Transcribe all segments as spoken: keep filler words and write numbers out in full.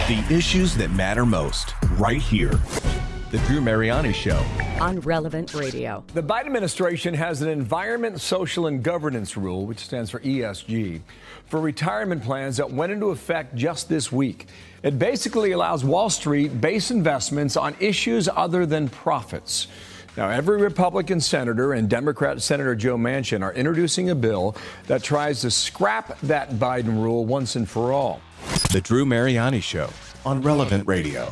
The issues that matter most, right here. The Drew Mariani Show. On Relevant Radio. The Biden administration has an Environment, Social, and Governance Rule, which stands for E S G, for retirement plans that went into effect just this week. It basically allows Wall Street base investments on issues other than profits. Now, every Republican senator and Democrat Senator Joe Manchin are introducing a bill that tries to scrap that Biden rule once and for all. The Drew Mariani Show on Relevant Radio.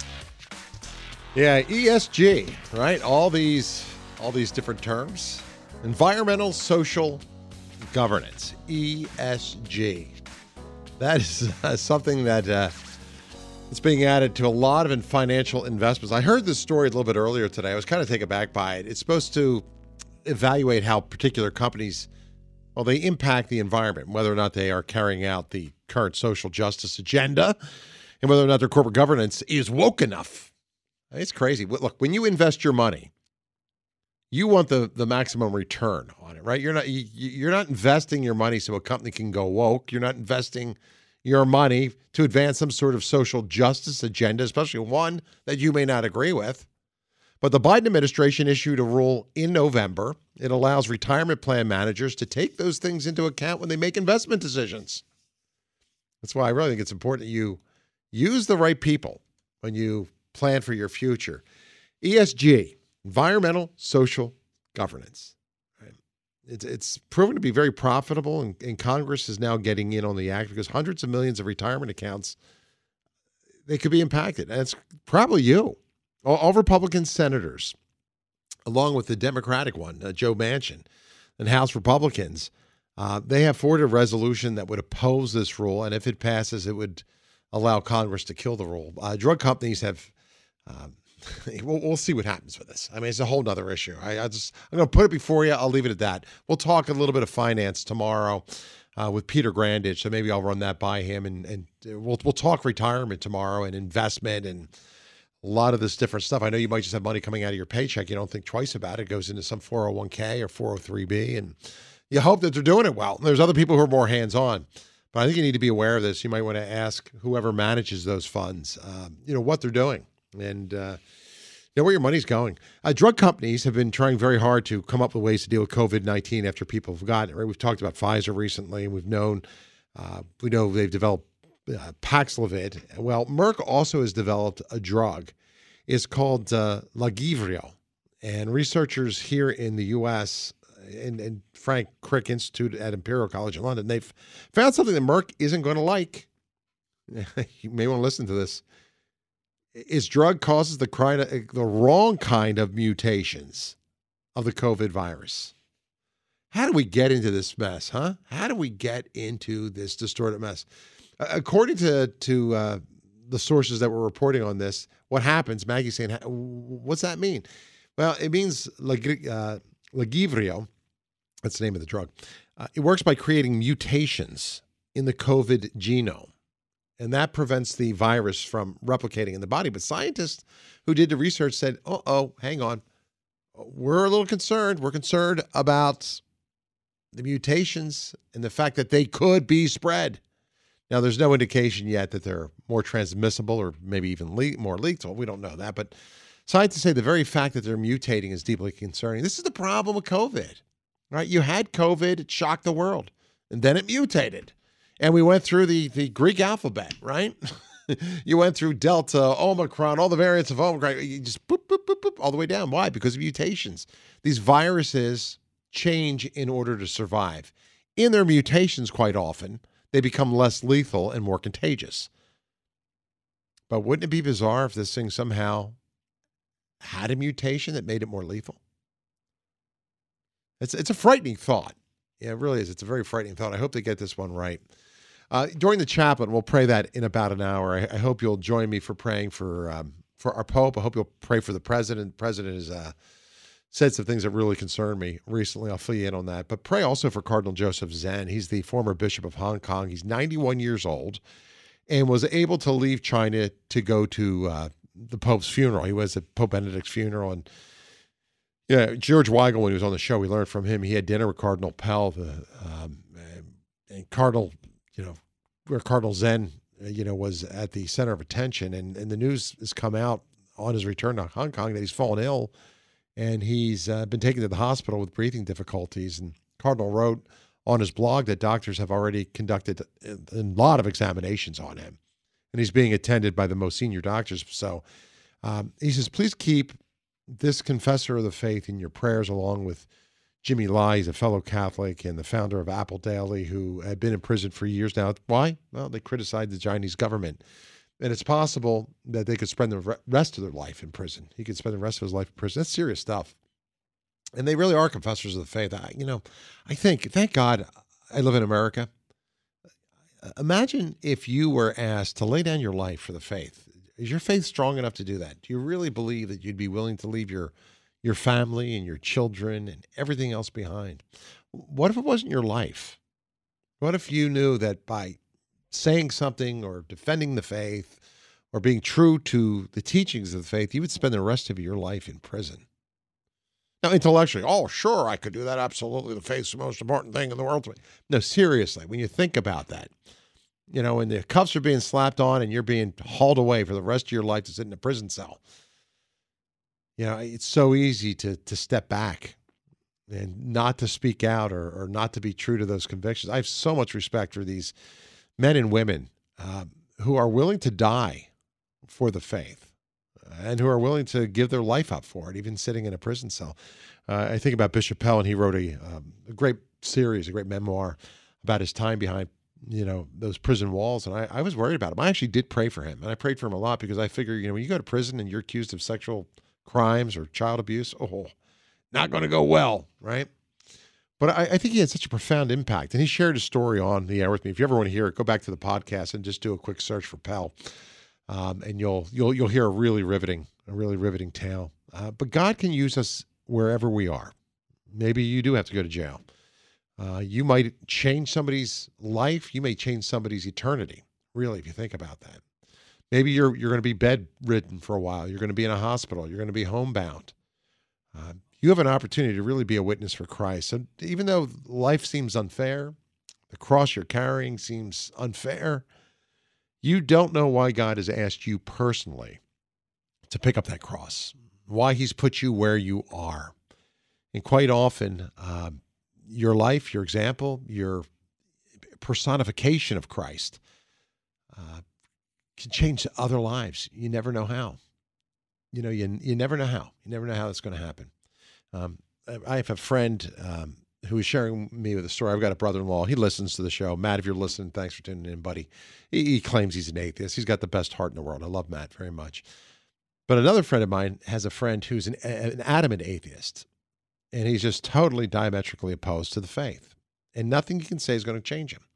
Yeah, E S G, right? All these, all these different terms. Environmental, social, governance. E S G. That is uh, something that uh, is being added to a lot of financial investments. I heard this story a little bit earlier today. I was kind of taken aback by it. It's supposed to evaluate how particular companies, well, they impact the environment, whether or not they are carrying out the current social justice agenda, and whether or not their corporate governance is woke enough. It's crazy. Look, when you invest your money, you want the, the maximum return on it, right? You're not you, you're not investing your money so a company can go woke. You're not investing your money to advance some sort of social justice agenda, especially one that you may not agree with. But the Biden administration issued a rule in November. It allows retirement plan managers to take those things into account when they make investment decisions. That's why I really think it's important that you use the right people when you plan for your future. E S G, environmental, social, governance. Right? It's it's proven to be very profitable, and, and Congress is now getting in on the act because hundreds of millions of retirement accounts, they could be impacted. And it's probably you. All, all Republican senators, along with the Democratic one, uh, Joe Manchin, and House Republicans, uh, they have forwarded a resolution that would oppose this rule, and if it passes, it would allow Congress to kill the rule. Uh, drug companies have Um, we'll, we'll see what happens with this. I mean, it's a whole nother issue. I, I just, I'm going to put it before you. I'll leave it at that. We'll talk a little bit of finance tomorrow uh, with Peter Grandage. So maybe I'll run that by him, and and we'll we'll talk retirement tomorrow and investment and a lot of this different stuff. I know you might just have money coming out of your paycheck. You don't think twice about it. It goes into some four oh one k or four oh three b, and you hope that they're doing it well. There's other people who are more hands-on. But I think you need to be aware of this. You might want to ask whoever manages those funds, um, you know, what they're doing. And uh, you know where your money's going. Uh, drug companies have been trying very hard to come up with ways to deal with COVID nineteen after people have gotten it. Right? We've talked about Pfizer recently, and we've known uh, we know they've developed uh, Paxlovid. Well, Merck also has developed a drug. It's called uh, Lagevrio, and researchers here in the U S and, and Frank Crick Institute at Imperial College in London, they've found something that Merck isn't going to like. You may want to listen to this. Its drug causes the, the wrong kind of mutations of the COVID virus. How do we get into this mess, huh? How do we get into this distorted mess? Uh, according to to uh, the sources that were reporting on this, what happens, Maggie's saying, what's that mean? Well, it means uh, Lagevrio, that's the name of the drug. Uh, it works by creating mutations in the COVID genome. And that prevents the virus from replicating in the body. But scientists who did the research said, uh-oh, hang on. We're a little concerned. We're concerned about the mutations and the fact that they could be spread. Now, there's no indication yet that they're more transmissible or maybe even le- more lethal. We don't know that. But scientists say the very fact that they're mutating is deeply concerning. This is the problem with COVID, right? You had COVID. It shocked the world. And then it mutated. And we went through the, the Greek alphabet, right? You went through Delta, Omicron, all the variants of Omicron. You just boop, boop, boop, boop, all the way down. Why? Because of mutations. These viruses change in order to survive. In their mutations, quite often, they become less lethal and more contagious. But wouldn't it be bizarre if this thing somehow had a mutation that made it more lethal? It's, it's a frightening thought. Yeah, it really is. It's a very frightening thought. I hope they get this one right. Uh, during the chaplain, we'll pray that in about an hour. I, I hope you'll join me for praying for um, for our Pope. I hope you'll pray for the president. The president has uh, said some things that really concern me recently. I'll fill you in on that. But pray also for Cardinal Joseph Zen. He's the former Bishop of Hong Kong. He's ninety-one years old and was able to leave China to go to uh, the Pope's funeral. He was at Pope Benedict's funeral. And yeah, George Weigel, when he was on the show, we learned from him. He had dinner with Cardinal Pell, the, um, and Cardinal, you know, where Cardinal Zen uh, you know, was at the center of attention. And, and the news has come out on his return to Hong Kong that he's fallen ill, and he's uh, been taken to the hospital with breathing difficulties. And Cardinal wrote on his blog that doctors have already conducted a, a lot of examinations on him, and he's being attended by the most senior doctors. So um, he says, please keep this confessor of the faith in your prayers, along with Jimmy Lai. He's a fellow Catholic and the founder of Apple Daily, who had been in prison for years now. Why? Well, they criticized the Chinese government. And it's possible that they could spend the rest of their life in prison. He could spend the rest of his life in prison. That's serious stuff. And they really are confessors of the faith. I, you know, I think, thank God I live in America. Imagine if you were asked to lay down your life for the faith. Is your faith strong enough to do that? Do you really believe that you'd be willing to leave your your family and your children and everything else behind? What if it wasn't your life? What if you knew that by saying something or defending the faith or being true to the teachings of the faith, you would spend the rest of your life in prison? Now, intellectually, oh, sure, I could do that. Absolutely. The faith's the most important thing in the world to me. No, seriously, when you think about that, you know, when the cuffs are being slapped on and you're being hauled away for the rest of your life to sit in a prison cell, you know, it's so easy to to step back and not to speak out or, or not to be true to those convictions. I have so much respect for these men and women uh, who are willing to die for the faith and who are willing to give their life up for it, even sitting in a prison cell. Uh, I think about Bishop Pell, and he wrote a, um, a great series, a great memoir about his time behind, you know, those prison walls. And I, I was worried about him. I actually did pray for him, and I prayed for him a lot because I figure, you know, when you go to prison and you're accused of sexual crimes or child abuse, oh, not going to go well, right? But I, I think he had such a profound impact, and he shared his story on the air with me. If you ever want to hear it, go back to the podcast and just do a quick search for Pell, um, and you'll you'll you'll hear a really riveting, a really riveting tale. Uh, but God can use us wherever we are. Maybe you do have to go to jail. Uh, you might change somebody's life. You may change somebody's eternity. Really, if you think about that. Maybe you're you're going to be bedridden for a while. You're going to be in a hospital. You're going to be homebound. Uh, you have an opportunity to really be a witness for Christ. So even though life seems unfair, the cross you're carrying seems unfair, you don't know why God has asked you personally to pick up that cross, why he's put you where you are. And quite often, uh, your life, your example, your personification of Christ uh, can change other lives. You never know how. You know, you you never know how. You never know how that's going to happen. Um, I have a friend um, who was sharing me with a story. I've got a brother-in-law. He listens to the show. Matt, if you're listening, thanks for tuning in, buddy. He, he claims he's an atheist. He's got the best heart in the world. I love Matt very much. But another friend of mine has a friend who's an, an adamant atheist, and he's just totally diametrically opposed to the faith. And nothing you can say is going to change him.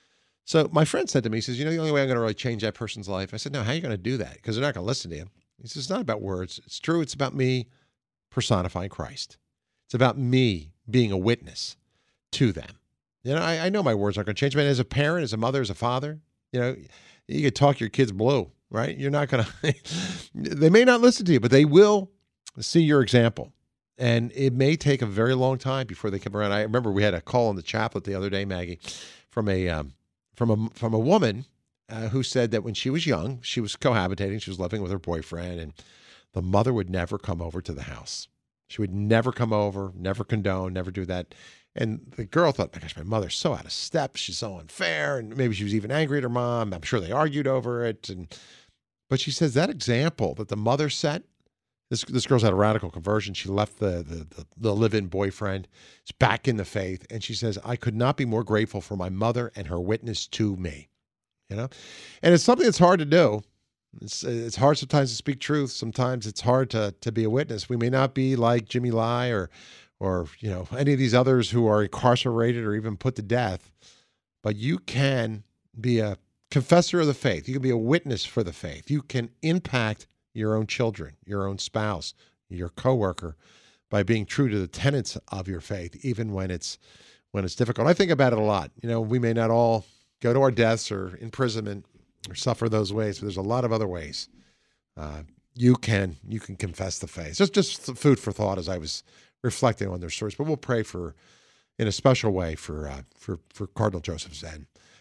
So my friend said to me, he says, you know, the only way I'm going to really change that person's life. I said, no, how are you going to do that? Because they're not going to listen to you. He says, it's not about words. It's true. It's about me personifying Christ. It's about me being a witness to them. You know, I, I know my words aren't going to change. But as a parent, as a mother, as a father, you know, you could talk your kids blue, right? You're not going to, they may not listen to you, but they will see your example. And it may take a very long time before they come around. I remember we had a call in the chaplet the other day, Maggie, from a, um, from a, from a woman uh, who said that when she was young, she was cohabitating, she was living with her boyfriend, and the mother would never come over to the house. She would never come over, never condone, never do that. And the girl thought, my gosh, my mother's so out of step. She's so unfair. And maybe she was even angry at her mom. I'm sure they argued over it. And But she says that example that the mother set, this this girl's had a radical conversion. She left the, the, the, the live-in boyfriend. Is back in the faith. And she says, I could not be more grateful for my mother and her witness to me. You know, and it's something that's hard to do. It's it's hard sometimes to speak truth. Sometimes it's hard to to be a witness. We may not be like Jimmy Lai or or you know any of these others who are incarcerated or even put to death, but you can be a confessor of the faith. You can be a witness for the faith. You can impact your own children, your own spouse, your coworker by being true to the tenets of your faith, even when it's when it's difficult. I think about it a lot. You know, we may not all go to our deaths or imprisonment or suffer those ways, but there's a lot of other ways uh, you can you can confess the faith. Just just food for thought as I was reflecting on their stories. But we'll pray for, in a special way, for uh, for for Cardinal Joseph Zen.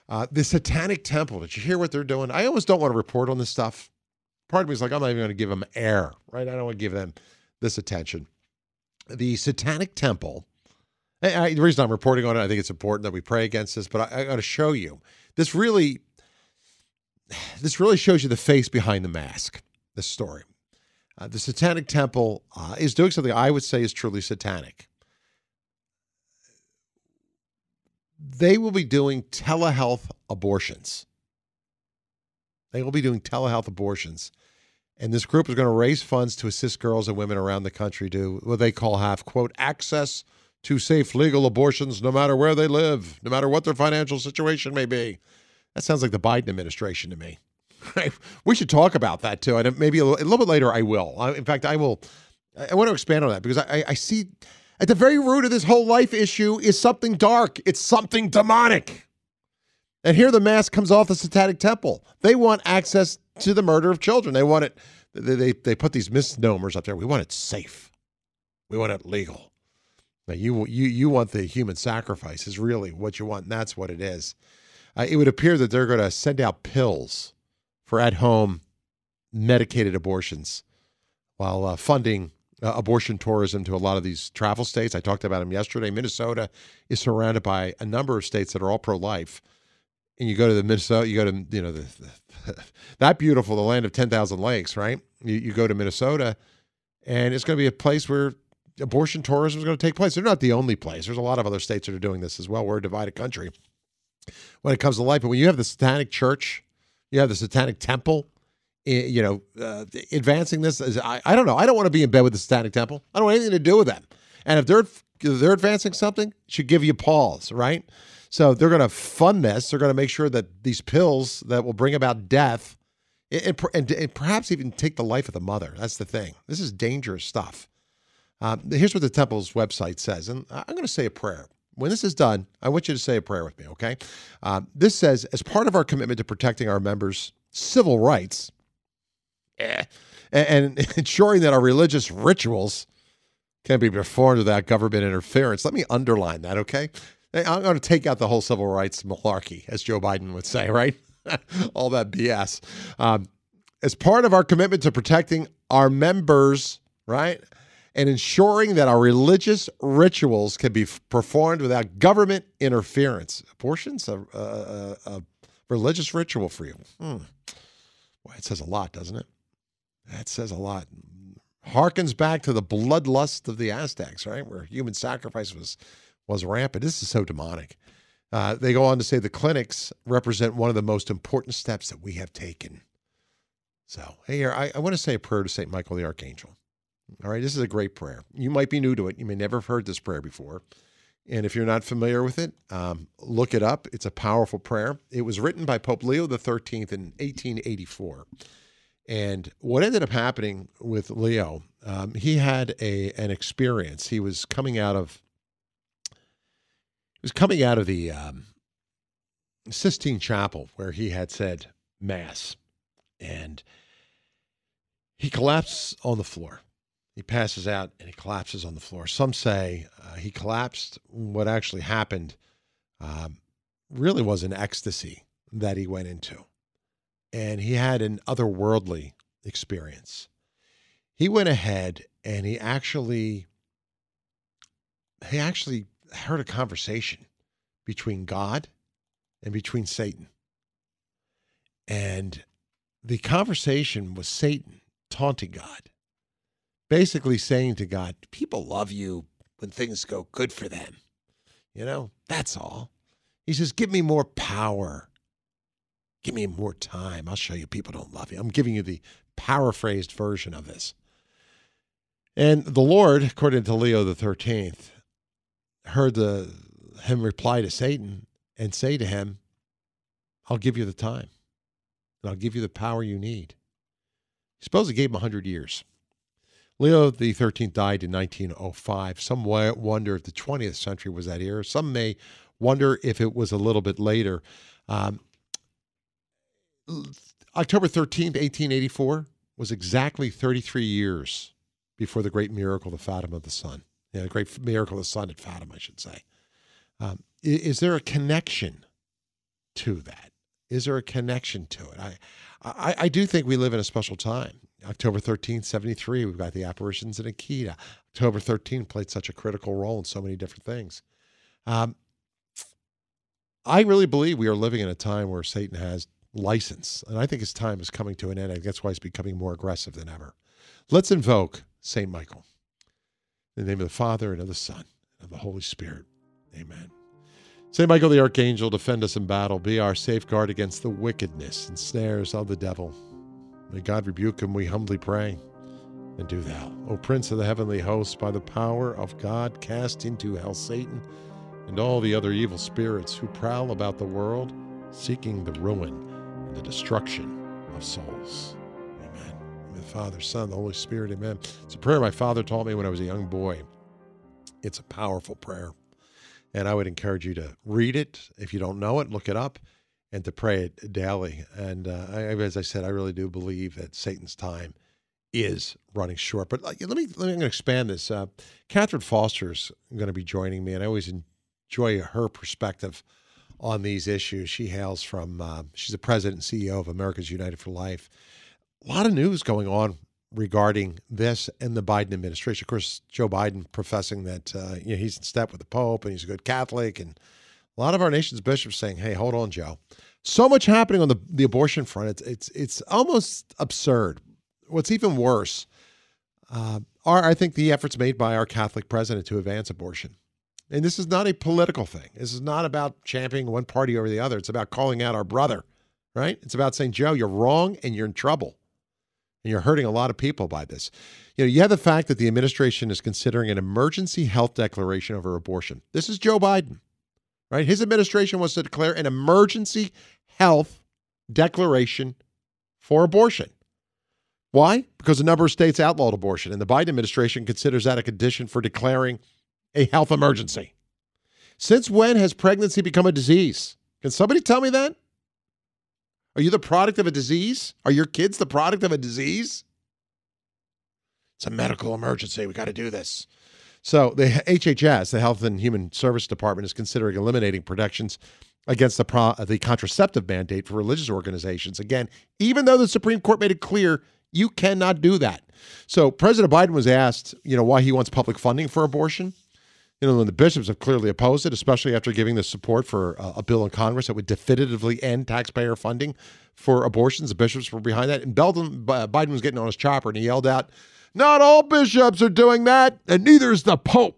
Uh, the Satanic Temple, did you hear what they're doing? I almost don't want to report on this stuff. Part of me is like, I'm not even going to give them air, right? I don't want to give them this attention. The Satanic Temple, I, I, the reason I'm reporting on it, I think it's important that we pray against this, but I, I got to show you. This really, this really shows you the face behind the mask, this story. Uh, the Satanic Temple uh, is doing something I would say is truly satanic. They will be doing telehealth abortions. They will be doing telehealth abortions. And this group is going to raise funds to assist girls and women around the country to what they call have, quote, access to safe legal abortions no matter where they live, no matter what their financial situation may be. That sounds like the Biden administration to me. We should talk about that, too. And maybe a little, a little bit later, I will. I, in fact, I will. I want to expand on that because I, I see at the very root of this whole life issue is something dark. It's something demonic. And here the mask comes off the Satanic Temple. They want access to the murder of children. They want it. They, they, they put these misnomers up there. We want it safe. We want it legal. Now, you, you, you want the human sacrifice is really what you want, and that's what it is. Uh, it would appear that they're going to send out pills for at-home medicated abortions while uh, funding uh, abortion tourism to a lot of these travel states. I talked about them yesterday. Minnesota is surrounded by a number of states that are all pro-life. And you go to the Minnesota, you go to, you know, the, the that beautiful, the land of ten thousand lakes, right? You, you go to Minnesota, and it's going to be a place where abortion tourism is going to take place. They're not the only place. There's a lot of other states that are doing this as well. We're a divided country when it comes to life. But when you have the Satanic Church, you have the Satanic Temple, you know, uh, advancing this. I, I don't know. I don't want to be in bed with the Satanic Temple. I don't want anything to do with them. And if they're if they're advancing something, it should give you pause, right? So they're going to fund this. They're going to make sure that these pills that will bring about death and, and, and perhaps even take the life of the mother. That's the thing. This is dangerous stuff. Um, here's what the temple's website says. And I'm going to say a prayer. When this is done, I want you to say a prayer with me, okay? Um, this says, as part of our commitment to protecting our members' civil rights eh, and, and ensuring that our religious rituals can be performed without government interference, let me underline that, okay? I'm going to take out the whole civil rights malarkey, as Joe Biden would say, right? All that B S. Um, as part of our commitment to protecting our members, right, and ensuring that our religious rituals can be performed without government interference. Abortion's a, a, a religious ritual for you. Hmm. Well, it says a lot, doesn't it? That says a lot. Harkens back to the bloodlust of the Aztecs, right, where human sacrifice was was rampant. This is so demonic. Uh, they go on to say the clinics represent one of the most important steps that we have taken. So, hey, here, I, I want to say a prayer to Saint Michael the Archangel. All right, this is a great prayer. You might be new to it. You may never have heard this prayer before. And if you're not familiar with it, um, look it up. It's a powerful prayer. It was written by Pope Leo the thirteenth in eighteen eighty-four. And what ended up happening with Leo, um, he had a an experience. He was coming out of He was coming out of the um, Sistine Chapel where he had said Mass, and he collapsed on the floor. He passes out and he collapses on the floor. Some say uh, he collapsed. What actually happened um, really was an ecstasy that he went into, and he had an otherworldly experience. He went ahead and he actually, he actually heard a conversation between God and between Satan. And the conversation was Satan taunting God, basically saying to God, people love you when things go good for them. You know, that's all. He says, give me more power. Give me more time. I'll show you people don't love you. I'm giving you the paraphrased version of this. And the Lord, according to Leo the thirteenth, heard the, him reply to Satan and say to him, I'll give you the time, and I'll give you the power you need. Suppose he gave him one hundred years. Leo the thirteenth died in nineteen oh five. Some wonder if the twentieth century was that era. Some may wonder if it was a little bit later. Um, October thirteenth, eighteen eighty-four was exactly thirty-three years before the great miracle of Fatima of the sun. Yeah, the great miracle of the sun at Fatima, I should say. Um, is, is there a connection to that? Is there a connection to it? I, I, I do think we live in a special time. October thirteenth, seventy-three, we've got the apparitions in Akita. October thirteenth played such a critical role in so many different things. Um, I really believe we are living in a time where Satan has license, and I think his time is coming to an end. I think that's why he's becoming more aggressive than ever. Let's invoke Saint Michael. In the name of the Father, and of the Son, and of the Holy Spirit. Amen. Saint Michael the Archangel, defend us in battle. Be our safeguard against the wickedness and snares of the devil. May God rebuke him, we humbly pray. And do thou, O Prince of the heavenly hosts, by the power of God, cast into hell Satan and all the other evil spirits who prowl about the world, seeking the ruin and the destruction of souls. Amen. In the Father, Son, the Holy Spirit, amen. It's a prayer my father taught me when I was a young boy. It's a powerful prayer. And I would encourage you to read it. If you don't know it, look it up, and to pray it daily. And uh, I, as I said, I really do believe that Satan's time is running short. But let me, let me I'm going to expand this. Uh, Catherine Foster's going to be joining me, and I always enjoy her perspective on these issues. She hails from, uh, she's the president and C E O of Americans United for Life. A lot of news going on regarding this and the Biden administration. Of course, Joe Biden professing that uh, you know, he's in step with the Pope and he's a good Catholic, and a lot of our nation's bishops saying, hey, hold on, Joe. So much happening on the, the abortion front. It's, it's, it's almost absurd. What's even worse uh, are, I think, the efforts made by our Catholic president to advance abortion. And this is not a political thing. This is not about championing one party over the other. It's about calling out our brother, right? It's about saying, Joe, you're wrong and you're in trouble. And you're hurting a lot of people by this. You know, you have the fact that the administration is considering an emergency health declaration over abortion. This is Joe Biden, right? His administration wants to declare an emergency health declaration for abortion. Why? Because a number of states outlawed abortion, and the Biden administration considers that a condition for declaring a health emergency. Since when has pregnancy become a disease? Can somebody tell me that? Are you the product of a disease? Are your kids the product of a disease? It's a medical emergency. We got to do this. So the H H S, the Health and Human Service Department, is considering eliminating protections against the, pro- the contraceptive mandate for religious organizations. Again, even though the Supreme Court made it clear you cannot do that. So President Biden was asked, you know, why he wants public funding for abortion. You know, when the bishops have clearly opposed it, especially after giving the support for uh, a bill in Congress that would definitively end taxpayer funding for abortions. The bishops were behind that. And Belden, uh, Biden was getting on his chopper and he yelled out, not all bishops are doing that, and neither is the Pope.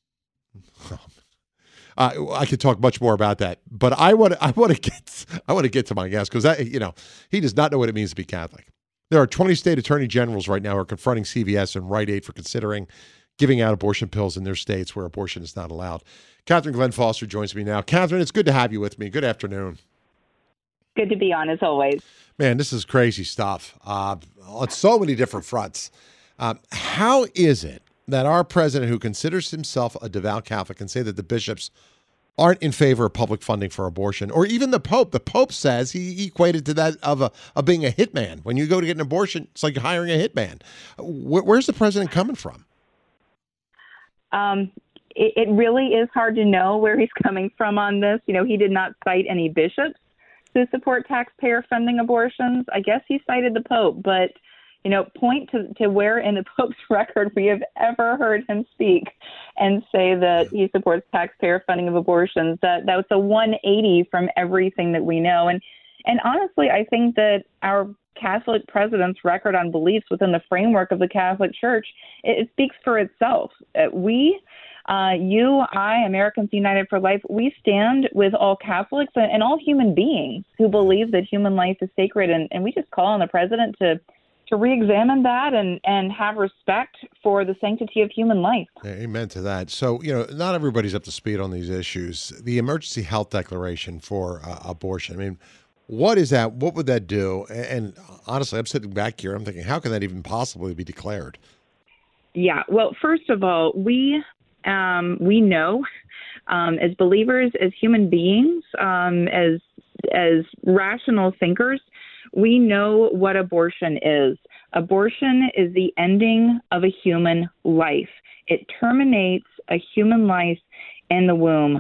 Uh, I could talk much more about that, but I want to I want to get I want to get to my guest because that you know he does not know what it means to be Catholic. There are twenty state attorney generals right now who are confronting C V S and Rite Aid for considering giving out abortion pills in their states where abortion is not allowed. Catherine Glenn Foster joins me now. Catherine, it's good to have you with me. Good afternoon. Good to be on, as always. Man, this is crazy stuff uh, on so many different fronts. Um, how is it that our president, who considers himself a devout Catholic, can say that the bishops aren't in favor of public funding for abortion? Or even the Pope. The Pope says he equated to that of, a, of being a hitman. When you go to get an abortion, it's like hiring a hitman. Where, where's the president coming from? Um, it, it really is hard to know where he's coming from on this. You know, he did not cite any bishops to support taxpayer funding abortions. I guess he cited the Pope, but, you know, point to, to where in the Pope's record we have ever heard him speak and say that he supports taxpayer funding of abortions. That that was a one eighty from everything that we know. And and honestly, I think that our Catholic president's record on beliefs within the framework of the Catholic Church, it, it speaks for itself. Uh, we, uh, you, I, Americans United for Life, we stand with all Catholics and, and all human beings who believe that human life is sacred. And, and we just call on the president to to re-examine that and, and have respect for the sanctity of human life. Amen to that. So, you know, not everybody's up to speed on these issues. The emergency health declaration for uh, abortion, I mean, what is that? What would that do? And honestly, I'm sitting back here, I'm thinking, how can that even possibly be declared? Yeah, well, first of all, we um, we know um, as believers, as human beings, um, as as rational thinkers, we know what abortion is. Abortion is the ending of a human life. It terminates a human life in the womb.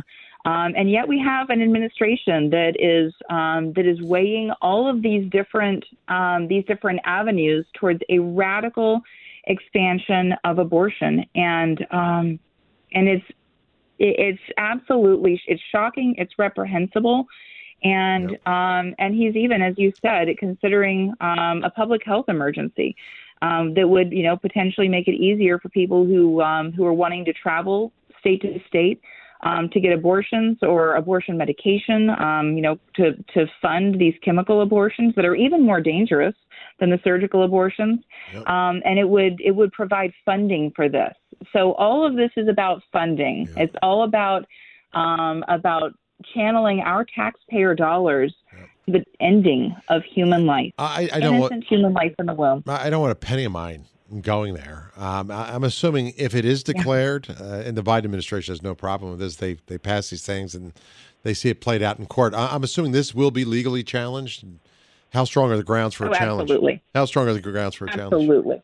Um, and yet we have an administration that is um, that is weighing all of these different um, these different avenues towards a radical expansion of abortion, and um, and it's it's absolutely it's shocking, it's reprehensible, and yep. um, and he's even, as you said, considering um, a public health emergency um, that would you know potentially make it easier for people who um, who are wanting to travel state to state. Um, to get abortions or abortion medication, um, you know, to, to fund these chemical abortions that are even more dangerous than the surgical abortions. Yep. Um, and it would it would provide funding for this. So all of this is about funding. Yep. It's all about um, about channeling our taxpayer dollars yep. to the ending of human life, I, I don't innocent want, human life in the womb. I don't want a penny of mine going there. Um, I, I'm assuming if it is declared, uh, and the Biden administration has no problem with this, they they pass these things and they see it played out in court. I, I'm assuming this will be legally challenged. How strong are the grounds for oh, a challenge? Absolutely. How strong are the grounds for a absolutely. challenge? Absolutely.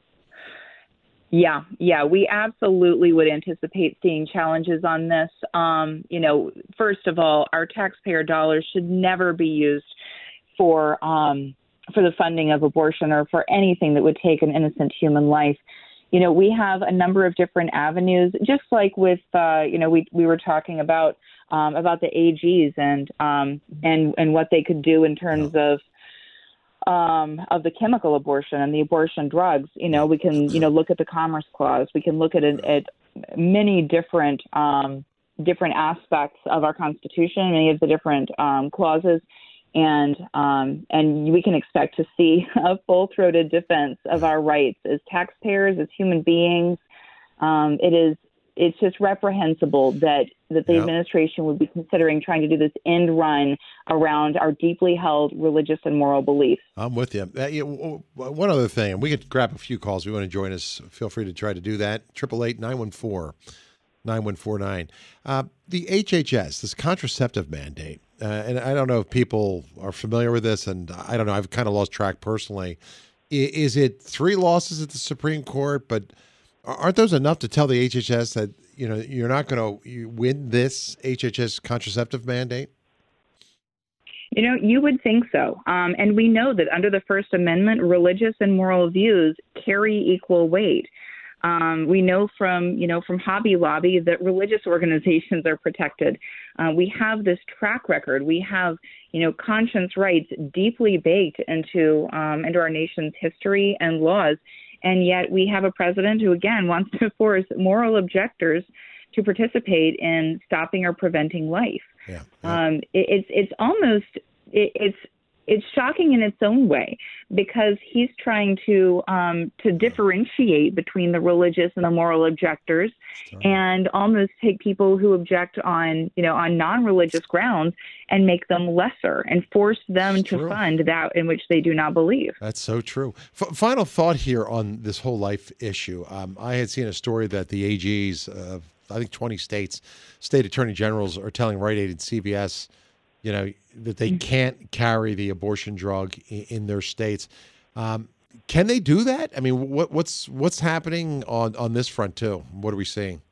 Yeah, yeah, we absolutely would anticipate seeing challenges on this. Um, you know, first of all, our taxpayer dollars should never be used for um, for the funding of abortion or for anything that would take an innocent human life. You know, we have a number of different avenues, just like with, uh, you know, we we were talking about um, about the A Gs and um, and and what they could do in terms of um, of the chemical abortion and the abortion drugs. You know, we can, you know, look at the Commerce Clause. We can look at it, at many different um, different aspects of our Constitution, many of the different um, clauses. And um, and we can expect to see a full-throated defense of our rights as taxpayers, as human beings. Um, it is it's just reprehensible that that the yep. administration would be considering trying to do this end run around our deeply held religious and moral beliefs. I'm with you. Uh, you know, one other thing, and we could grab a few calls. If you want to join us, feel free to try to do that. eight eight eight, nine one four, nine one four nine. Uh, the H H S, this contraceptive mandate. Uh, and I don't know if people are familiar with this, and I don't know, I've kind of lost track personally. Is it three losses at the Supreme Court, but aren't those enough to tell the H H S that, you know, you're not going to win this H H S contraceptive mandate? You know, you would think so. Um, and we know that under the First Amendment, religious and moral views carry equal weight. Um, we know from, you know, from Hobby Lobby that religious organizations are protected. Uh, we have this track record. We have, you know, conscience rights deeply baked into um, into our nation's history and laws. And yet we have a president who, again, wants to force moral objectors to participate in stopping or preventing life. Yeah, yeah. Um, it, it's it's almost it, it's it's shocking in its own way because he's trying to um, to differentiate between the religious and the moral objectors, and almost take people who object on you know on non-religious grounds and make them lesser and force them That's to true. fund that in which they do not believe. That's so true. F- final thought here on this whole life issue. Um, I had seen a story that the A Gs of I think twenty states, state attorney generals are telling Rite Aid and C V S, you know, that they can't carry the abortion drug in, in their states. Um, can they do that? I mean, what, what's what's happening on, on this front too? What are we seeing?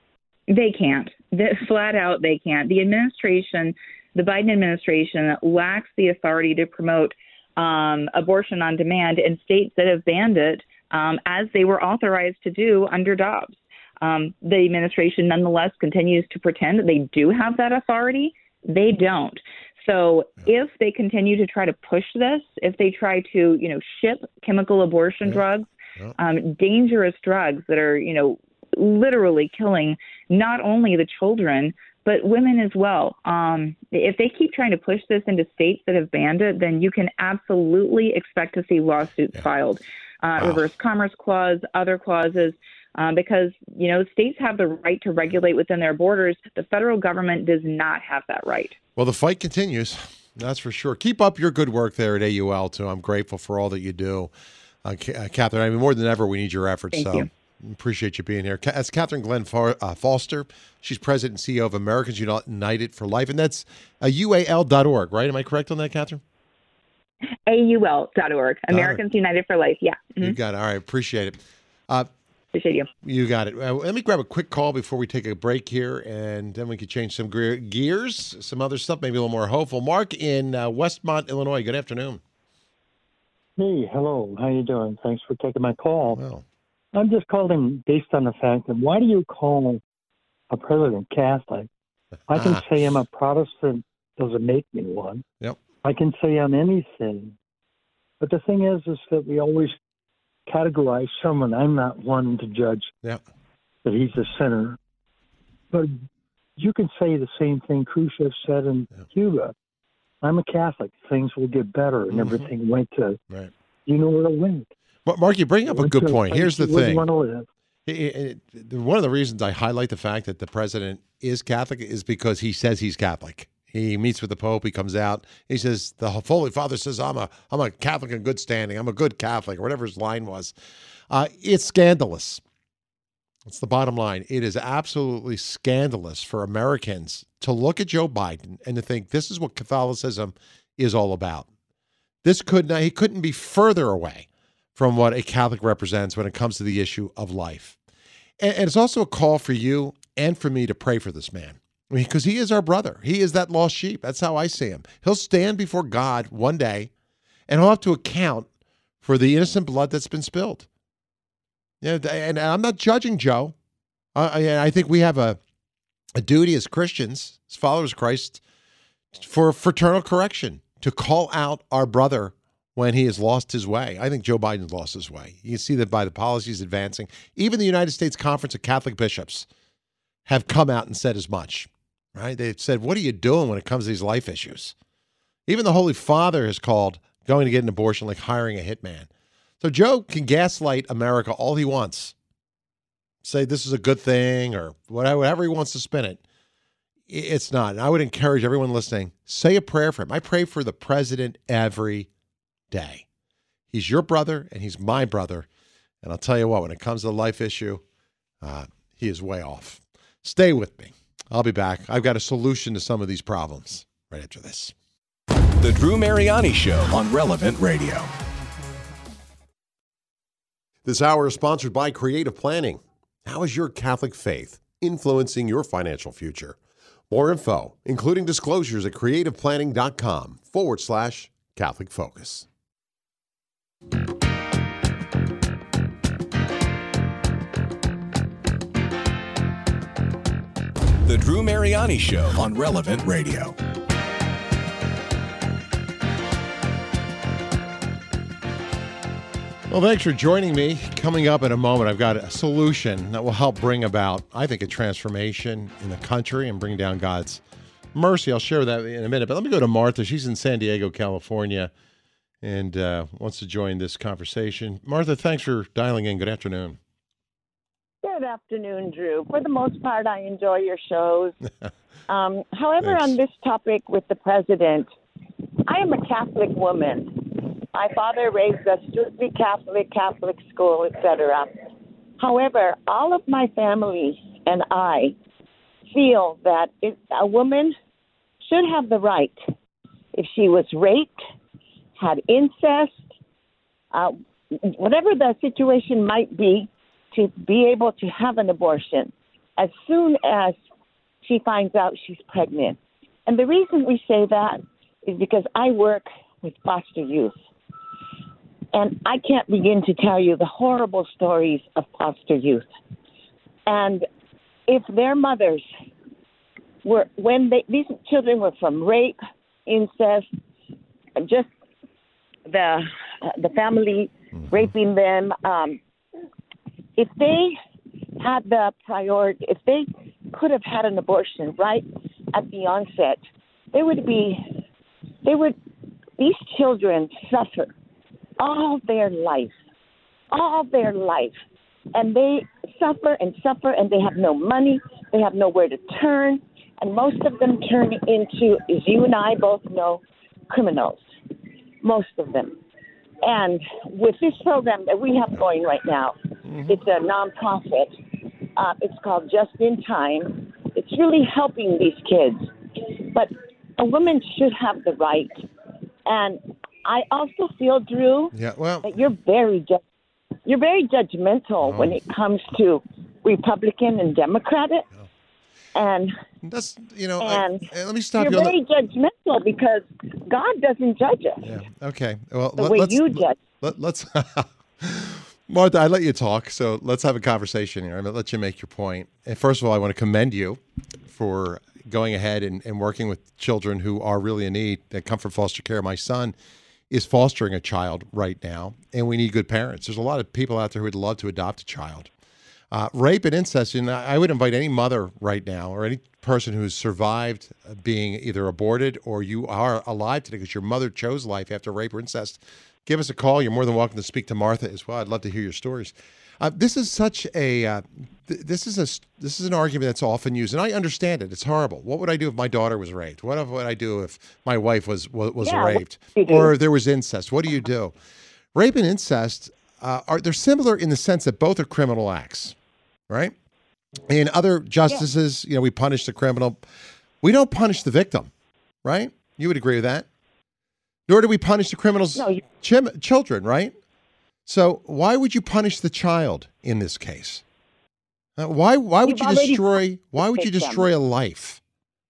They can't. They, flat out, they can't. The administration, the Biden administration, lacks the authority to promote um, abortion on demand in states that have banned it, um, as they were authorized to do under Dobbs. Um, the administration nonetheless continues to pretend that they do have that authority. They don't. So if they continue to try to push this, if they try to, you know, ship chemical abortion yeah. drugs, yeah. Um, dangerous drugs that are, you know, literally killing not only the children, but women as well. Um, if they keep trying to push this into states that have banned it, then you can absolutely expect to see lawsuits yeah. filed. Uh, wow. Reverse Commerce Clause, other clauses. Uh, because, you know, states have the right to regulate within their borders. The federal government does not have that right. Well, the fight continues. That's for sure. Keep up your good work there at A U L, too. I'm grateful for all that you do. Uh, uh, Catherine, I mean, more than ever, we need your efforts. Thank so you. Appreciate you being here. That's Catherine Glenn Far, uh, Foster. She's president and C E O of Americans United for Life. And that's uh, U A L dot org, right? Am I correct on that, Catherine? A U L dot org. Americans United for Life, yeah. Mm-hmm. You got it. All right. Appreciate it. Uh, Appreciate you. You got it. Uh, let me grab a quick call before we take a break here, and then we could change some gre- gears, some other stuff, maybe a little more hopeful. Mark in uh, Westmont, Illinois. Good afternoon. Hey, hello. How you doing? Thanks for taking my call. Well, I'm just calling based on the fact that why do you call a president Catholic? I can say I'm a Protestant. Doesn't make me one. Yep. I can say I'm anything. But the thing is, is that we always categorize someone. I'm not one to judge Yep. that he's a sinner. But you can say the same thing Khrushchev said in Yep. Cuba. I'm a Catholic. Things will get better. And Mhm. everything went to, Right. you know where it went. But Mark, you bring up a Went good to point. place Here's the you wouldn't thing. want to live. It- it- it- one of the reasons I highlight the fact that the president is Catholic is because he says he's Catholic. He meets with the Pope. He comes out. He says the Holy Father says I'm a I'm a Catholic in good standing. I'm a good Catholic, or whatever his line was. Uh, it's scandalous. That's the bottom line. It is absolutely scandalous for Americans to look at Joe Biden and to think this is what Catholicism is all about. This could not, he couldn't be further away from what a Catholic represents when it comes to the issue of life. And, and it's also a call for you and for me to pray for this man. I mean, because he is our brother. He is that lost sheep. That's how I see him. He'll stand before God one day, and he'll have to account for the innocent blood that's been spilled. Yeah, and I'm not judging Joe. I, I think we have a, a duty as Christians, as followers of Christ, for fraternal correction, to call out our brother when he has lost his way. I think Joe Biden's lost his way. You can see that by the policies advancing. Even the United States Conference of Catholic Bishops have come out and said as much. Right? They've said, what are you doing when it comes to these life issues? Even the Holy Father has called going to get an abortion like hiring a hitman. So Joe can gaslight America all he wants. Say this is a good thing or whatever, whatever he wants to spin it. It's not. And I would encourage everyone listening, say a prayer for him. I pray for the president every day. He's your brother and he's my brother. And I'll tell you what, when it comes to the life issue, uh, he is way off. Stay with me. I'll be back. I've got a solution to some of these problems right after this. The Drew Mariani Show on Relevant Radio. This hour is sponsored by Creative Planning. How is your Catholic faith influencing your financial future? More info, including disclosures at creativeplanning.com forward slash Catholic Focus. The Drew Mariani Show on Relevant Radio. Well, thanks for joining me. Coming up in a moment, I've got a solution that will help bring about, I think, a transformation in the country and bring down God's mercy. I'll share that in a minute. But let me go to Martha. She's in San Diego, California, and uh, wants to join this conversation. Martha, thanks for dialing in. Good afternoon. Good afternoon, Drew. For the most part, I enjoy your shows. Um, however, Thanks. on this topic with the president, I am a Catholic woman. My father raised us strictly Catholic, Catholic school, et cetera. However, all of my family and I feel that if a woman should have the right, if she was raped, had incest, uh, whatever the situation might be, to be able to have an abortion as soon as she finds out she's pregnant. And the reason we say that is because I work with foster youth. And I can't begin to tell you the horrible stories of foster youth. And if their mothers were, when they, these children were from rape, incest, just the uh, the family mm-hmm. raping them, um, if they had the priority, if they could have had an abortion right at the onset, they would be, they would, these children suffer all their life, all their life. And they suffer and suffer, and they have no money, they have nowhere to turn, and most of them turn into, as you and I both know, criminals, most of them. And with this program that we have going right now, mm-hmm. it's a nonprofit. Uh, it's called Just in Time. It's really helping these kids. But a woman should have the right. And I also feel, Drew, yeah, well, that you're very just. you're very judgmental when it comes to Republican and Democratic. And that's you know. and I, let me stop you're you. on very the- judgmental because God doesn't judge us Yeah. Okay. Well, the let, way let's, you judge. Let, let's. Martha, I let you talk, so let's have a conversation here. I'm going to let you make your point. And first of all, I want to commend you for going ahead and, and working with children who are really in need that come from foster care. My son is fostering a child right now, and we need good parents. There's a lot of people out there who would love to adopt a child. Uh, rape and incest, and I would invite any mother right now or any person who's survived being either aborted or you are alive today because your mother chose life after rape or incest. Give us a call. You're more than welcome to speak to Martha as well. I'd love to hear your stories. Uh, this is such a uh, th- this is a this is an argument that's often used, and I understand it. It's horrible. What would I do if my daughter was raped? What would I do if my wife was was, was Yeah, raped, what do you do? or if there was incest? What do you do? Rape and incest uh, are they're similar in the sense that both are criminal acts, right? In other justices, you know, we punish the criminal. We don't punish the victim, right? You would agree with that? Nor do we punish the criminal's No, you- chim- children, right? So why would you punish the child in this case? Uh, why why would You've you already destroy why would you victim. destroy a life?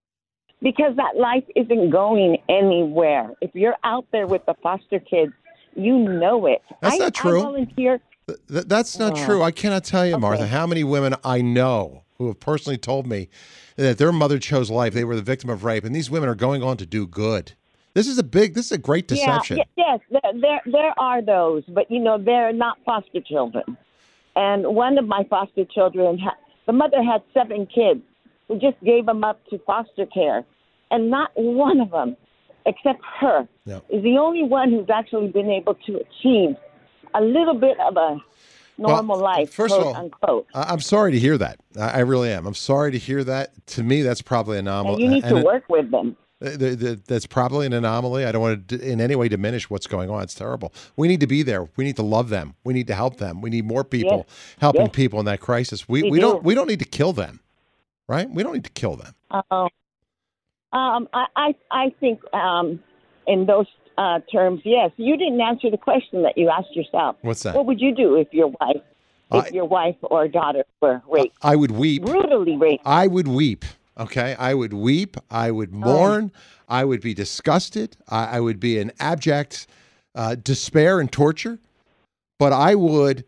Because that life isn't going anywhere. If you're out there with the foster kids, you know it. That's I, not true. I volunteer. Th- th- that's not Oh. true. I cannot tell you, Martha, Okay. how many women I know who have personally told me that their mother chose life. They were the victim of rape, and these women are going on to do good. This is a big, this is a great deception. Yeah, y- yes, there, there there are those, but you know they're not foster children. And one of my foster children, ha- the mother had seven kids. We just gave them up to foster care, and not one of them, except her, Yeah. is the only one who's actually been able to achieve a little bit of a normal Well, life, first quote of all, unquote. I- I'm sorry to hear that. I, I really am. I'm sorry to hear that. To me, that's probably an anomaly. And you need and to it- work with them. Uh, the- the- That's probably an anomaly. I don't want to d- in any way diminish what's going on. It's terrible. We need to be there. We need to love them. We need to help them. We need more people helping Yes. people in that crisis. We We we, do. don't we don't need to kill them, right? We don't need to kill them. Um, um, I, I, I think um, in those uh, terms, yes. You didn't answer the question that you asked yourself. What's that? What would you do if your wife, if I- your wife or daughter were raped, I would weep. brutally raped? I would weep. Okay, I would weep. I would mourn. I would be disgusted. I, I would be in abject uh, despair and torture. But I would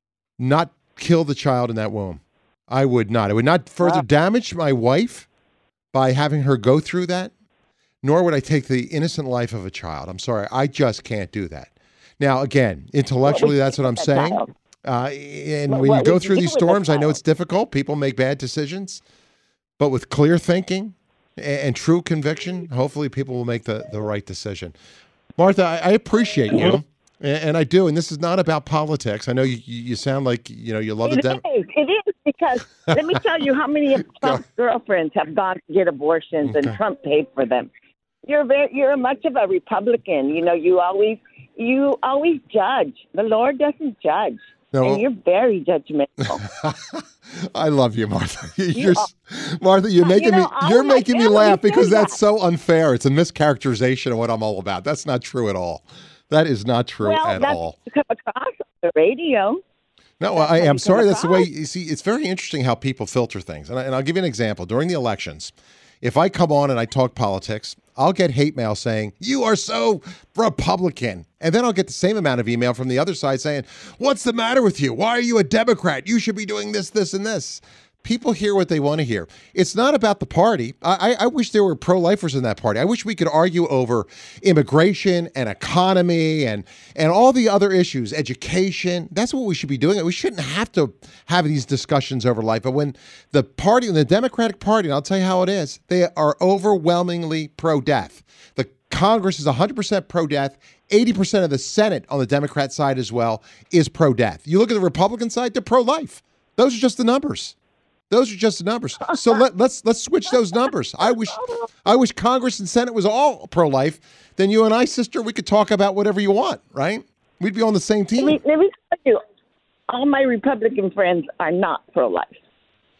not kill the child in that womb. I would not. I would not further Wow. damage my wife by having her go through that. Nor would I take the innocent life of a child. I'm sorry. I just can't do that. Now, again, intellectually, that's what I'm That saying. child. Uh, and What- when you what go would you through do these with that storms, I know child? it's difficult. People make bad decisions. But with clear thinking and, and true conviction, hopefully people will make the, the right decision. Martha, I, I appreciate you, and, and I do. And this is not about politics. I know you, you sound like you know you love the It Dem- is. It is because let me tell you how many of Trump's girlfriends have gone to get abortions and Okay. Trump paid for them. You're very, you're much of a Republican. You know, you always, you always judge. The Lord doesn't judge, No. and you're very judgmental. I love you, Martha. You're, s- Martha, you're You making know, me all you're my making me family laugh says because that's that. so unfair. It's a mischaracterization of what I'm all about. That's not true at all. That is not true well, at that's all. to come across on the radio. No, That's I how am you sorry. come That's the way across. you see. It's very interesting how people filter things, and, I, and I'll give you an example. During the elections, if I come on and I talk politics, I'll get hate mail saying you are so Republican, and then I'll get the same amount of email from the other side saying, "What's the matter with you? Why are you a Democrat? You should be doing this, this, and this." People hear what they want to hear. It's not about the party. I, I, I wish there were pro-lifers in that party. I wish we could argue over immigration and economy and and all the other issues, education. That's what we should be doing. We shouldn't have to have these discussions over life. But when the party, the Democratic Party, and I'll tell you how it is, they are overwhelmingly pro-death. The Congress is one hundred percent pro-death. eighty percent of the Senate on the Democrat side as well is pro-death. You look at the Republican side, they're pro-life. Those are just the numbers. Those are just the numbers. So let, let's let's switch those numbers. I wish I wish Congress and Senate was all pro-life. Then you and I, sister, we could talk about whatever you want, right? We'd be on the same Let team. me, let me tell you, all my Republican friends are not pro-life.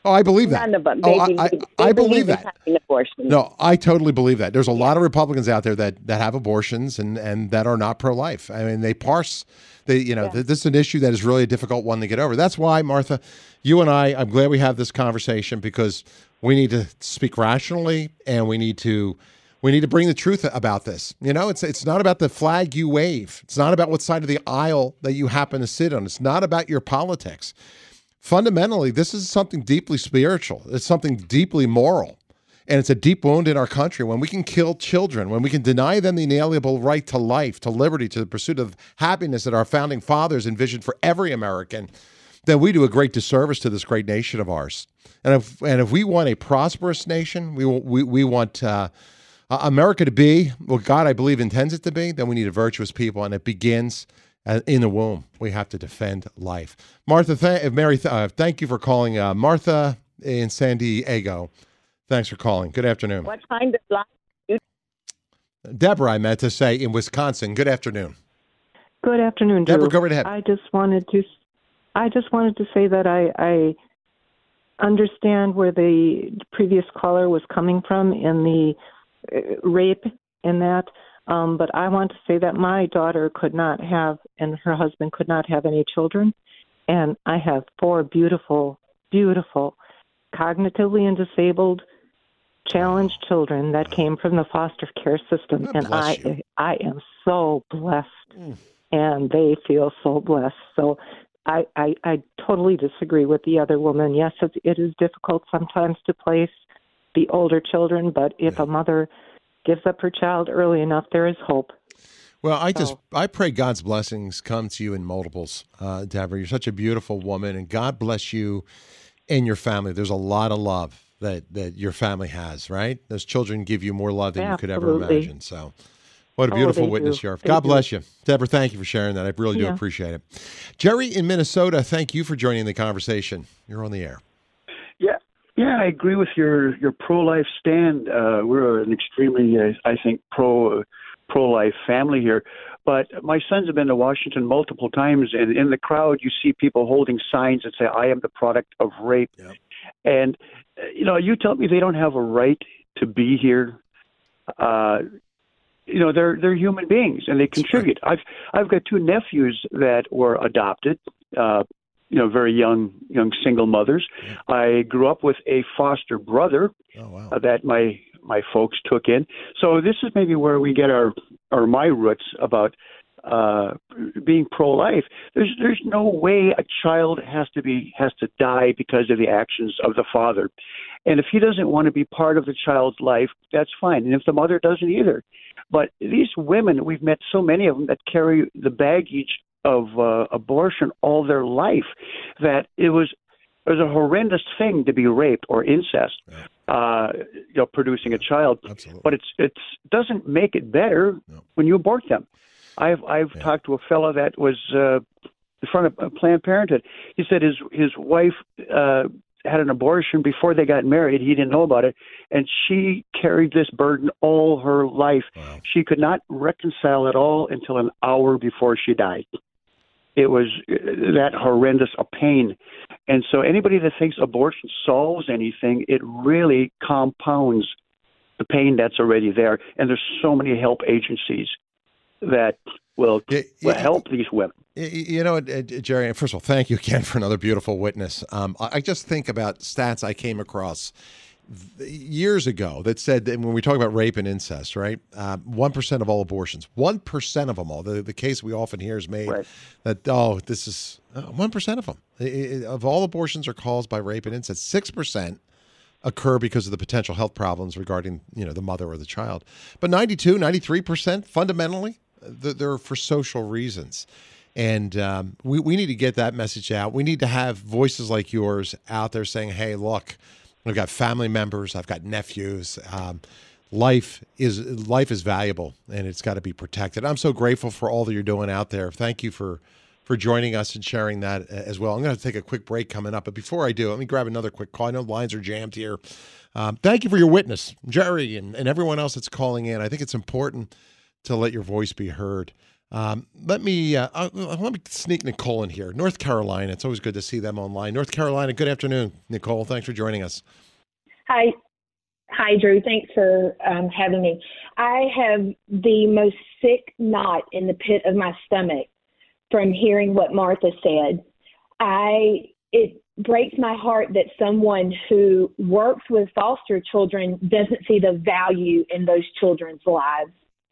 Oh, I believe that. None of them. Oh, They I, I, believe- I they believe believe in that. having abortion. No, I totally believe that. There's a lot of Republicans out there that, that have abortions and, and that are not pro-life. I mean, they parse, they, you know, Yeah. th- this is an issue that is really a difficult one to get over. That's why, Martha, you and I, I'm glad we have this conversation because we need to speak rationally and we need to we need to bring the truth about this. You know, it's it's not about the flag you wave. It's not about what side of the aisle that you happen to sit on. It's not about your politics. Fundamentally, this is something deeply spiritual. It's something deeply moral. And it's a deep wound in our country when we can kill children, when we can deny them the inalienable right to life, to liberty, to the pursuit of happiness that our founding fathers envisioned for every American, then we do a great disservice to this great nation of ours. And if and if we want a prosperous nation, we we we want uh, America to be what God, I believe, intends it to be, then we need a virtuous people, and it begins uh, in the womb. We have to defend life. Martha, th- Mary, th- uh, thank you for calling. Uh, Martha in San Diego, thanks for calling. Good afternoon. What kind of life? Deborah, I meant to say, in Wisconsin. Good afternoon. Good afternoon, Drew. Deborah, go right ahead. I just wanted to, I just wanted to say that I, I understand where the previous caller was coming from in the uh, rape and that, um, but I want to say that my daughter could not have, and her husband could not have any children, and I have four beautiful, beautiful, cognitively and disabled, challenged children that came from the foster care system, God and bless I, you. I am so blessed. Mm. And they feel so blessed. So I, I, I totally disagree with the other woman. Yes, it, it is difficult sometimes to place the older children, but if Yeah. a mother gives up her child early enough, there is hope. Well, I just So- I pray God's blessings come to you in multiples, uh, Deborah. You're such a beautiful woman, and God bless you and your family. There's a lot of love that that your family has, right? Those children give you more love than you could ever Absolutely. imagine. So, what a Oh, beautiful they witness do. you are. They God do. bless you, Deborah. Thank you for sharing that. I really do Yeah. appreciate it. Jerry in Minnesota, thank you for joining the conversation. You're on the air. Yeah, yeah, I agree with your your pro-life stand. Uh, we're an extremely, uh, I think, pro pro-life family here. But my sons have been to Washington multiple times, and in the crowd, you see people holding signs that say, "I am the product of rape." Yep. And uh, you know, you tell me they don't have a right to be here. Uh, you know, they're they're human beings, and they contribute. I've I've got two nephews that were adopted. Uh, you know, very young, young single mothers. I grew up with a foster brother Oh wow. uh, that my my folks took in. So this is maybe where we get our or my roots about uh, being pro-life. There's there's no way a child has to be has to die because of the actions of the father, and if he doesn't want to be part of the child's life, that's fine. And if the mother doesn't either. But these women, we've met so many of them that carry the baggage of uh, abortion all their life, that it was it was a horrendous thing to be raped or incest, uh, you know, producing a child. Absolutely. But it's it's doesn't make it better No. when you abort them. I've I've Yeah. talked to a fellow that was uh, in front of uh, Planned Parenthood. He said his his wife uh, had an abortion before they got married. He didn't know about it, and she carried this burden all her life. Wow. She could not reconcile it all until an hour before she died. It was uh, that horrendous a pain. And so anybody that thinks abortion solves anything, it really compounds the pain that's already there. And there's so many help agencies that will, Yeah, will yeah. help these women. Y- y- You know, uh, Jerry, first of all, thank you again for another beautiful witness. Um, I I just think about stats I came across th- years ago that said that when we talk about rape and incest, right, uh, one percent of all abortions, one percent of them all, the, the case we often hear is made Right. that, oh, this is uh, one percent of them. I- I- Of all abortions are caused by rape and incest, six percent occur because of the potential health problems regarding, you know, the mother or the child. But ninety-two, ninety-three percent fundamentally, th- they're for social reasons. And um, we, we need to get that message out. We need to have voices like yours out there saying, hey, look, I've got family members, I've got nephews. Um, life is life is valuable, and it's got to be protected. I'm so grateful for all that you're doing out there. Thank you for, for joining us and sharing that as well. I'm going to take a quick break coming up. But before I do, let me grab another quick call. I know the lines are jammed here. Um, thank you for your witness, Jerry, and, and everyone else that's calling in. I think it's important to let your voice be heard. Um, let me uh, uh, let me sneak Nicole in here. North Carolina. It's always good to see them online. North Carolina. Good afternoon, Nicole. Thanks for joining us. Hi. Hi, Drew. Thanks for um, having me. I have the most sick knot in the pit of my stomach from hearing what Martha said. I it breaks my heart that someone who works with foster children doesn't see the value in those children's lives.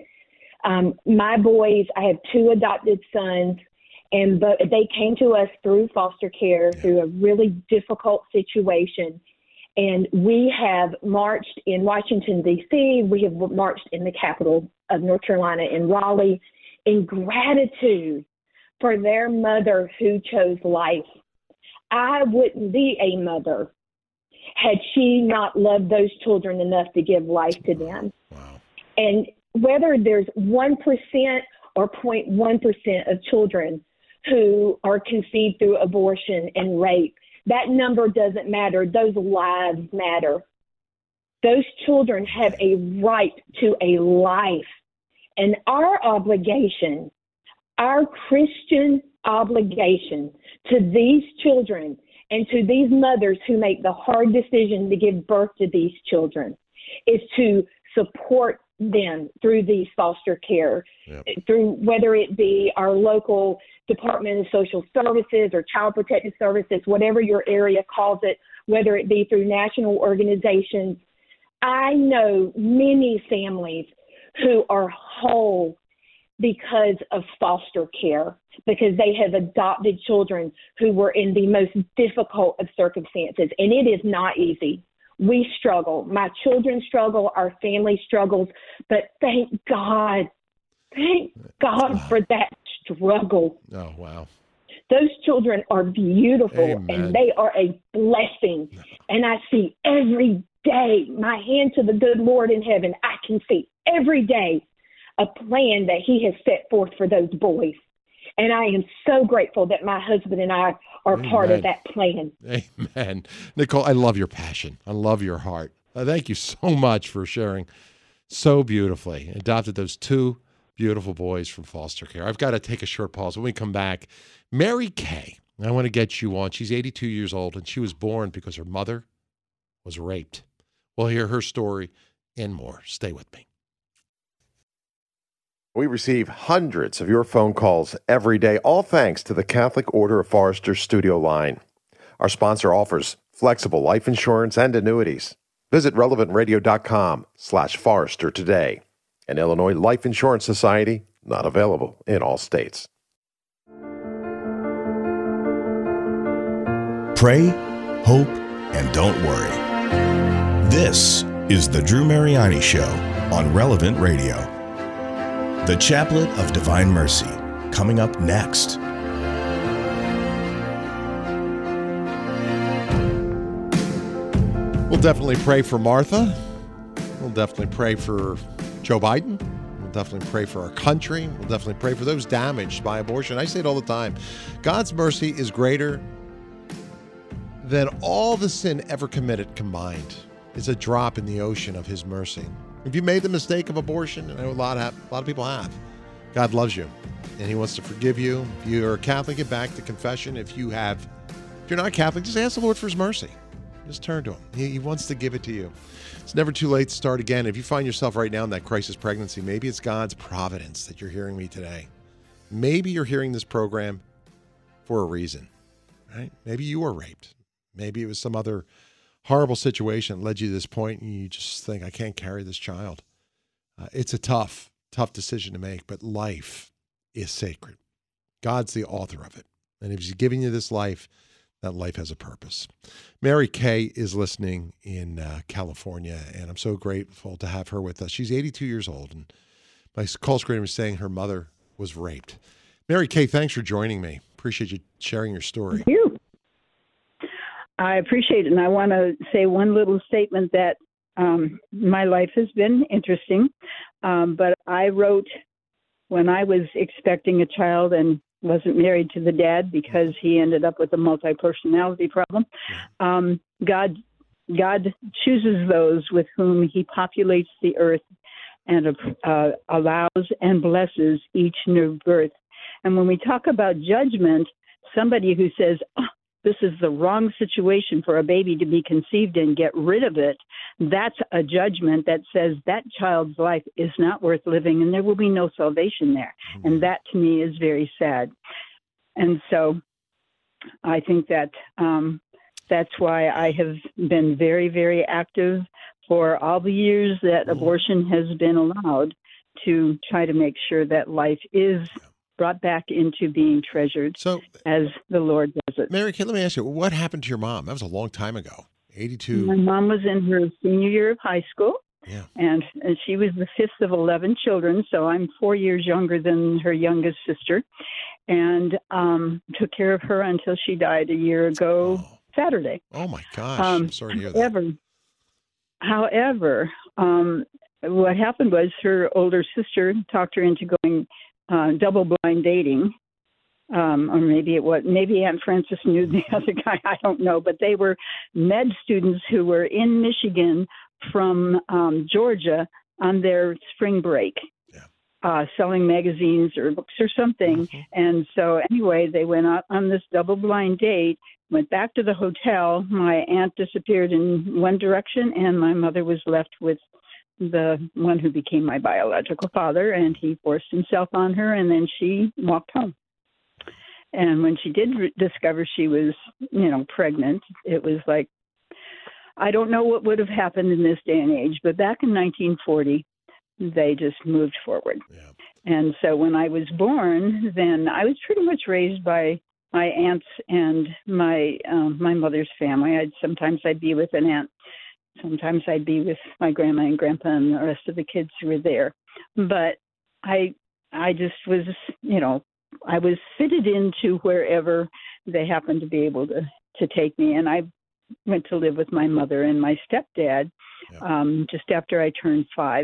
Um, my boys, I have two adopted sons, and but they came to us through foster care, through a really difficult situation. And we have marched in Washington, D C We have marched in the capital of North Carolina, in Raleigh, in gratitude for their mother who chose life. I wouldn't be a mother had she not loved those children enough to give life to them. Wow. And whether there's one percent or zero point one percent of children who are conceived through abortion and rape, that number doesn't matter. Those lives matter. Those children have a right to a life. And our obligation, our Christian obligation to these children and to these mothers who make the hard decision to give birth to these children is to support them through these foster care, yep. through whether it be our local Department of Social Services or Child Protective Services, whatever your area calls it, whether it be through national organizations. I know many families who are whole because of foster care, because they have adopted children who were in the most difficult of circumstances. And it is not easy. We struggle. My children struggle. Our family struggles. But thank God, thank God for that struggle. Oh, wow. Those children are beautiful. Amen. And they are a blessing. And I see every day, my hand to the good Lord in heaven, I can see every day a plan that he has set forth for those boys. And I am so grateful that my husband and I are Amen. part of that plan. Amen. Nicole, I love your passion. I love your heart. Uh, thank you so much for sharing so beautifully. Adopted those two beautiful boys from foster care. I've got to take a short pause. When we come back, Mary Kay, I want to get you on. She's eighty-two years old, and she was born because her mother was raped. We'll hear her story and more. Stay with me. We receive hundreds of your phone calls every day, all thanks to the Catholic Order of Forester Studio Line. Our sponsor offers flexible life insurance and annuities. Visit relevantradio.com slash Forester today. An Illinois Life Insurance Society, not available in all states. Pray, hope, and don't worry. This is the Drew Mariani Show on Relevant Radio. The Chaplet of Divine Mercy, coming up next. We'll definitely pray for Martha. We'll definitely pray for Joe Biden. We'll definitely pray for our country. We'll definitely pray for those damaged by abortion. I say it all the time. God's mercy is greater than all the sin ever committed combined. It's a drop in the ocean of his mercy. If you made the mistake of abortion, and I know a lot, have, a lot of people have, God loves you, and he wants to forgive you. If you're a Catholic, get back to confession. If you have, if you're not Catholic, just ask the Lord for his mercy. Just turn to him. He, he wants to give it to you. It's never too late to start again. If you find yourself right now in that crisis pregnancy, maybe it's God's providence that you're hearing me today. Maybe you're hearing this program for a reason, right? Maybe you were raped. Maybe it was some other horrible situation that led you to this point, and you just think, I can't carry this child. Uh, it's a tough, tough decision to make, but life is sacred. God's the author of it. And if he's giving you this life, that life has a purpose. Mary Kay is listening in uh, California, and I'm so grateful to have her with us. She's eighty-two years old, and my call screener was saying her mother was raped. Mary Kay, thanks for joining me. Appreciate you sharing your story. Thank you. I appreciate it, and I want to say one little statement that um, my life has been interesting, um, but I wrote when I was expecting a child and wasn't married to the dad because he ended up with a multi-personality problem. Um, God, God chooses those with whom he populates the earth and uh, allows and blesses each new birth. And when we talk about judgment, somebody who says, oh, this is the wrong situation for a baby to be conceived in, get rid of it, that's a judgment that says that child's life is not worth living and there will be no salvation there. Mm-hmm. And that to me is very sad. And so I think that um, that's why I have been very, very active for all the years that mm-hmm. abortion has been allowed to try to make sure that life is brought back into being treasured so, as the Lord does it. Mary Kay, let me ask you, what happened to your mom? That was a long time ago, eighty-two. My mom was in her senior year of high school, yeah. and, and she was the fifth of eleven children, so I'm four years younger than her youngest sister, and um, took care of her until she died a year ago oh. Saturday. Oh, my gosh. Um, I'm sorry to hear however, that. However, um, what happened was her older sister talked her into going Uh, double-blind dating, um, or maybe it was maybe Aunt Frances knew the other guy. I don't know, but they were med students who were in Michigan from um, Georgia on their spring break, yeah. uh, selling magazines or books or something. Mm-hmm. And so anyway, they went out on this double-blind date. Went back to the hotel. My aunt disappeared in one direction, and my mother was left with the one who became my biological father, and he forced himself on her, and then she walked home. And when she did re- discover she was, you know, pregnant, it was like, I don't know what would have happened in this day and age, but back in nineteen forty, they just moved forward. Yeah. And so when I was born, then I was pretty much raised by my aunts and my um, my mother's family. I'd sometimes I'd be with an aunt. Sometimes I'd be with my grandma and grandpa and the rest of the kids who were there. But I I just was, you know, I was fitted into wherever they happened to be able to, to take me. And I went to live with my mother and my stepdad yeah. um, just after I turned five.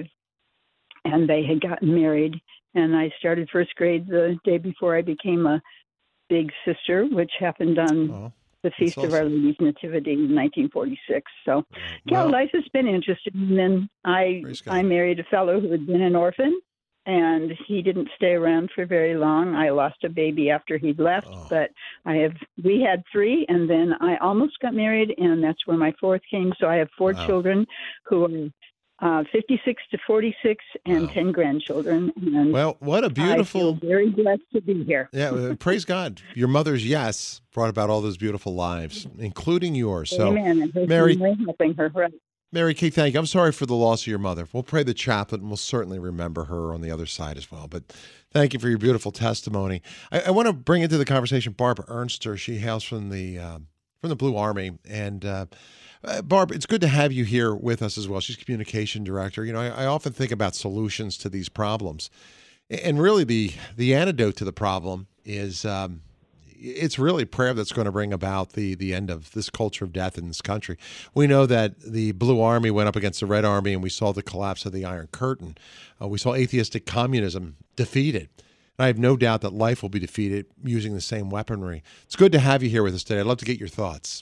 And they had gotten married. And I started first grade the day before I became a big sister, which happened on oh. the Feast awesome. of Our Lady's Nativity in nineteen forty-six. So, yeah, well, life has been interesting. And then I I married a fellow who had been an orphan, and he didn't stay around for very long. I lost a baby after he'd left, oh. but I have we had three, and then I almost got married, and that's where my fourth came. So I have four wow. children who are Uh, fifty-six to forty-six and wow. ten grandchildren. And well, what a beautiful... I feel very blessed to be here. Yeah, praise God. Your mother's yes brought about all those beautiful lives, including yours. So, Amen. And her Mary, helping her. Right. Mary Kay, thank you. I'm sorry for the loss of your mother. We'll pray the chaplain, and we'll certainly remember her on the other side as well. But thank you for your beautiful testimony. I, I want to bring into the conversation Barbara Ernster. She hails from the uh, from the Blue Army, and uh, Uh, Barb, it's good to have you here with us as well. She's communication director. You know, I, I often think about solutions to these problems, and really the the antidote to the problem is um, it's really prayer that's going to bring about the the end of this culture of death in this country. We know that the Blue Army went up against the Red Army, and we saw the collapse of the Iron Curtain. Uh, we saw atheistic communism defeated. And I have no doubt that life will be defeated using the same weaponry. It's good to have you here with us today. I'd love to get your thoughts.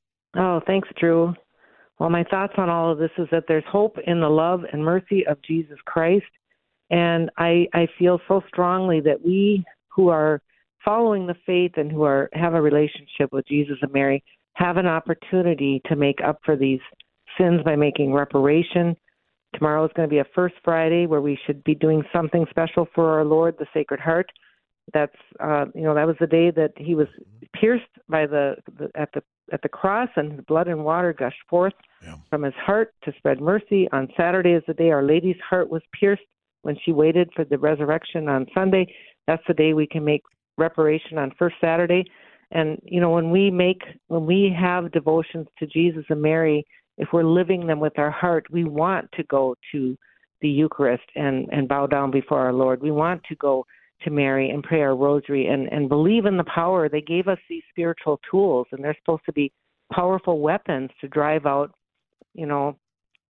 Oh, thanks, Drew. Well, my thoughts on all of this is that there's hope in the love and mercy of Jesus Christ. And I, I feel so strongly that we who are following the faith and who are have a relationship with Jesus and Mary have an opportunity to make up for these sins by making reparation. Tomorrow is going to be a First Friday where we should be doing something special for our Lord, the Sacred Heart. That's uh, you know that was the day that he was pierced by the, the at the at the cross, and his blood and water gushed forth yeah. from his heart to spread mercy. On Saturday is the day Our Lady's heart was pierced when she waited for the resurrection on Sunday. That's the day we can make reparation on First Saturday. And you know when we make when we have devotions to Jesus and Mary, if we're living them with our heart, we want to go to the Eucharist and and bow down before our Lord. We want to go to Mary and pray our rosary and, and believe in the power. They gave us these spiritual tools, and they're supposed to be powerful weapons to drive out, you know,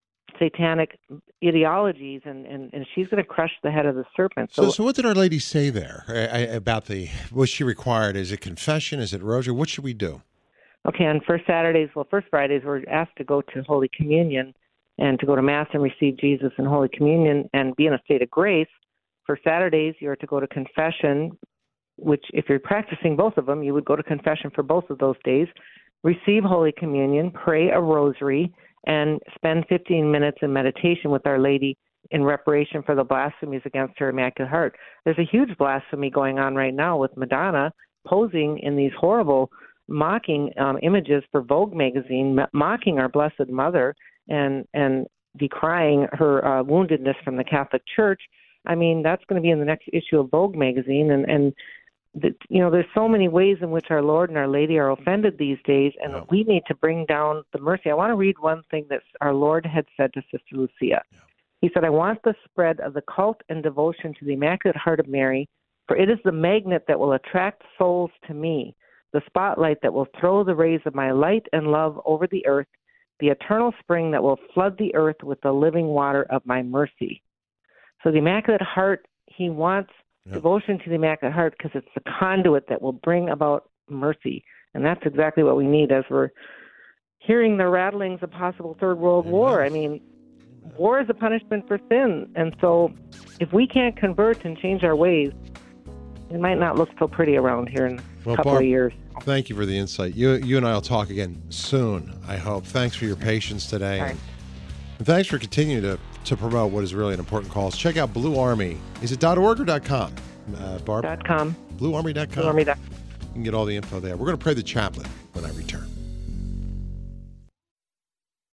satanic ideologies, and, and, and she's going to crush the head of the serpent. So, so, so what did Our Lady say there I, I, about the, was she required? Is it confession? Is it rosary? What should we do? Okay, on First Saturdays, well, First Fridays, we're asked to go to Holy Communion, and to go to Mass and receive Jesus in Holy Communion and be in a state of grace. For Saturdays, you're to go to confession, which if you're practicing both of them, you would go to confession for both of those days, receive Holy Communion, pray a rosary, and spend fifteen minutes in meditation with Our Lady in reparation for the blasphemies against her Immaculate Heart. There's a huge blasphemy going on right now with Madonna posing in these horrible mocking um, images for Vogue magazine, m- mocking our Blessed Mother and and decrying her uh, woundedness from the Catholic Church. I mean, that's going to be in the next issue of Vogue magazine, and and the, you know, there's so many ways in which our Lord and Our Lady are offended these days, and yeah. we need to bring down the mercy. I want to read one thing that our Lord had said to Sister Lucia. Yeah. He said, "I want the spread of the cult and devotion to the Immaculate Heart of Mary, for it is the magnet that will attract souls to me, the spotlight that will throw the rays of my light and love over the earth, the eternal spring that will flood the earth with the living water of my mercy." So the Immaculate Heart, he wants yep. devotion to the Immaculate Heart because it's the conduit that will bring about mercy. And that's exactly what we need as we're hearing the rattlings of possible Third World Amen. War. I mean, war is a punishment for sin. And so if we can't convert and change our ways, it might not look so pretty around here in a well, couple Barb, of years. Thank you for the insight. You you and I will talk again soon, I hope. Thanks for your patience today. Right. And, and thanks for continuing to, to promote what is really an important cause. Check out Blue Army. Is it .org or .com, uh, Barb? .com. blue army dot com. blue army dot com. You can get all the info there. We're going to pray the chaplet when I return.